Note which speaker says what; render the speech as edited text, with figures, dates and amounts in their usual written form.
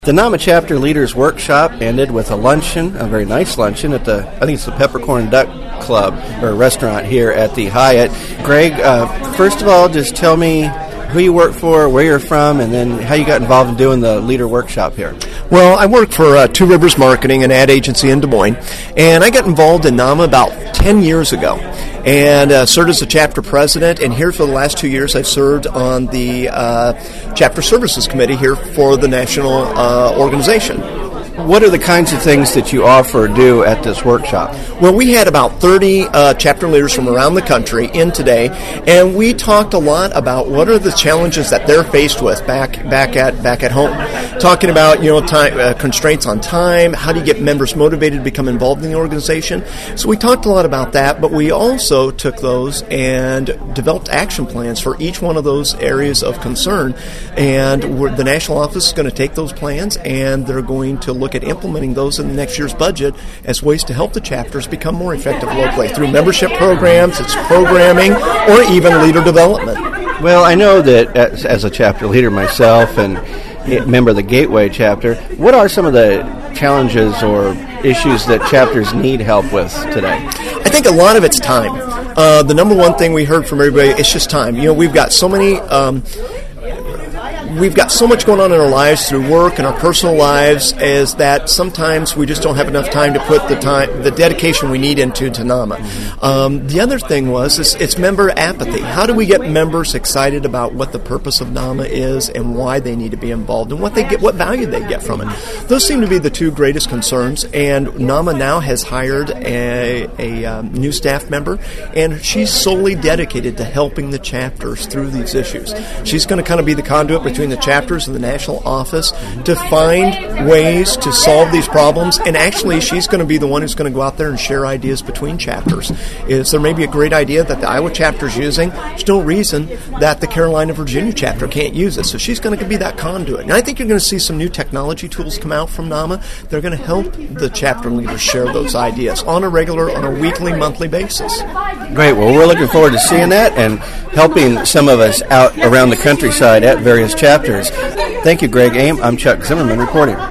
Speaker 1: The NAMA Chapter Leaders Workshop ended with a luncheon, a very nice luncheon at I think it's the Peppercorn Duck Club or restaurant here at the Hyatt. Greg, first of all, just tell me who you work for, where you're from, and then how you got involved in doing the leader workshop here.
Speaker 2: Well, I work for Two Rivers Marketing, an ad agency in Des Moines, and I got involved in NAMA about 10 years ago and served as a chapter president, and here for the last 2 years I've served on the chapter services committee here for the national organization.
Speaker 1: What are the kinds of things that you offer or do at this workshop?
Speaker 2: Well, we had about 30 chapter leaders from around the country in today, and we talked a lot about what are the challenges that they're faced with back at home. Talking about time, constraints on time, how do you get members motivated to become involved in the organization. So we talked a lot about that, but we also took those and developed action plans for each one of those areas of concern. And the national office is going to take those plans, and they're going to look at implementing those in the next year's budget as ways to help the chapters become more effective locally through membership programs, its programming, or even leader development.
Speaker 1: Well, I know that as a chapter leader myself and a member of the Gateway chapter, what are some of the challenges or issues that chapters need help with today?
Speaker 2: I think a lot of it's time. The number one thing we heard from everybody is just time. We've got so many... We've got so much going on in our lives through work and our personal lives is that sometimes we just don't have enough time to put the dedication we need into NAMA. The other thing was it's member apathy. How do we get members excited about what the purpose of NAMA is and why they need to be involved and what value they get from it? Those seem to be the two greatest concerns, and NAMA now has hired a new staff member, and she's solely dedicated to helping the chapters through these issues. She's going to kind of be the conduit between the chapters and the national office to find ways to solve these problems, and actually she's going to be the one who's going to go out there and share ideas between chapters. Is there maybe a great idea that the Iowa chapter is using? There's no reason that the Carolina, Virginia chapter can't use it, so she's going to be that conduit. And I think you're going to see some new technology tools come out from NAMA. They're going to help the chapter leaders share those ideas on a weekly, monthly basis.
Speaker 1: Great. Well, we're looking forward to seeing that and helping some of us out around the countryside at various chapters. Thank you, Greg Aim. I'm Chuck Zimmerman reporting.